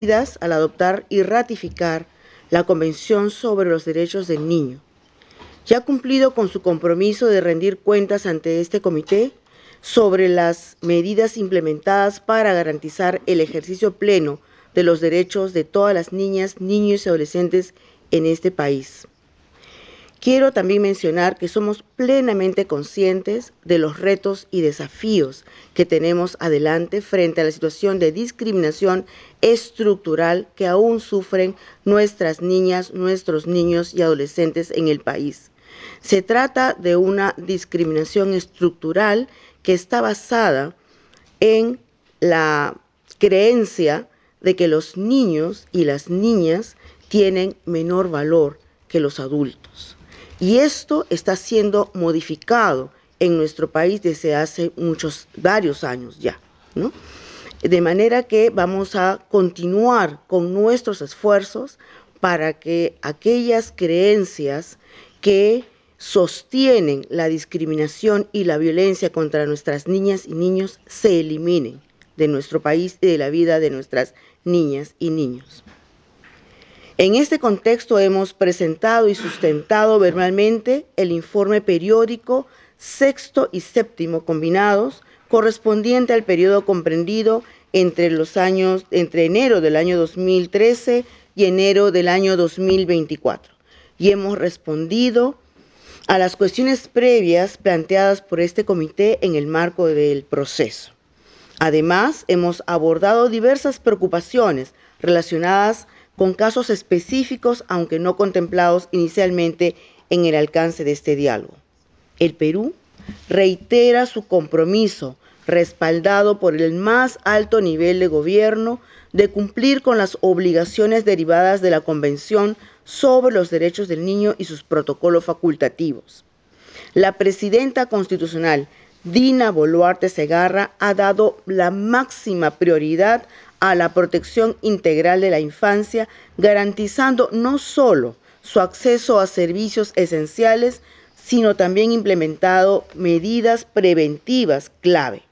al adoptar y ratificar la Convención sobre los Derechos del Niño. Ya ha cumplido con su compromiso de rendir cuentas ante este comité sobre las medidas implementadas para garantizar el ejercicio pleno de los derechos de todas las niñas, niños y adolescentes en este país. Quiero también mencionar que somos plenamente conscientes de los retos y desafíos que tenemos adelante frente a la situación de discriminación estructural que aún sufren nuestras niñas, nuestros niños y adolescentes en el país. Se trata de una discriminación estructural que está basada en la creencia de que los niños y las niñas tienen menor valor que los adultos. Y esto está siendo modificado en nuestro país desde hace varios años ya, ¿no? De manera que vamos a continuar con nuestros esfuerzos para que aquellas creencias que sostienen la discriminación y la violencia contra nuestras niñas y niños se eliminen de nuestro país y de la vida de nuestras niñas y niños. En este contexto hemos presentado y sustentado verbalmente el informe periódico sexto y séptimo combinados correspondiente al periodo comprendido entre enero del año 2013 y enero del año 2024. Y hemos respondido a las cuestiones previas planteadas por este comité en el marco del proceso. Además, hemos abordado diversas preocupaciones relacionadas con casos específicos, aunque no contemplados inicialmente en el alcance de este diálogo. El Perú reitera su compromiso, respaldado por el más alto nivel de gobierno, de cumplir con las obligaciones derivadas de la Convención sobre los Derechos del Niño y sus protocolos facultativos. La presidenta constitucional, Dina Boluarte Segarra, ha dado la máxima prioridad a la protección integral de la infancia, garantizando no solo su acceso a servicios esenciales, sino también implementado medidas preventivas clave.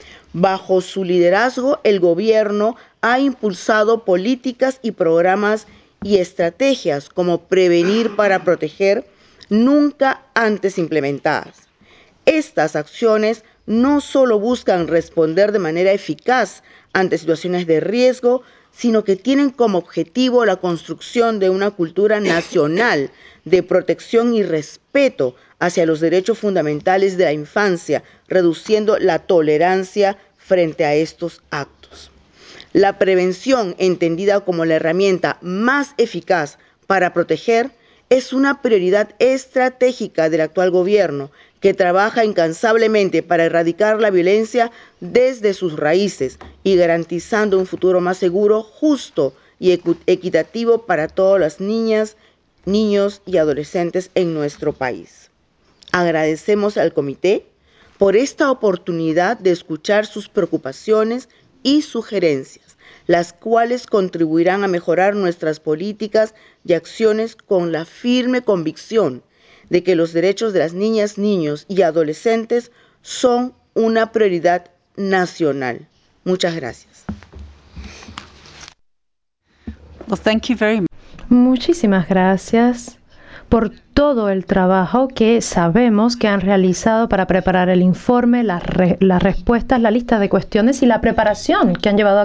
Bajo su liderazgo, el gobierno ha impulsado políticas y programas y estrategias como Prevenir para Proteger, nunca antes implementadas. Estas acciones no solo buscan responder de manera eficaz ante situaciones de riesgo, sino que tienen como objetivo la construcción de una cultura nacional de protección y respeto hacia los derechos fundamentales de la infancia, reduciendo la tolerancia frente a estos actos. La prevención, entendida como la herramienta más eficaz para proteger, es una prioridad estratégica del actual gobierno, que trabaja incansablemente para erradicar la violencia desde sus raíces y garantizando un futuro más seguro, justo y equitativo para todas las niñas, niños y adolescentes en nuestro país. Agradecemos al comité por esta oportunidad de escuchar sus preocupaciones y sugerencias, las cuales contribuirán a mejorar nuestras políticas y acciones con la firme convicción de que los derechos de las niñas, niños y adolescentes son una prioridad nacional. Muchas gracias. Well, thank you very much. Muchísimas gracias por todo el trabajo que sabemos que han realizado para preparar el informe, las respuestas, la lista de cuestiones y la preparación que han llevado a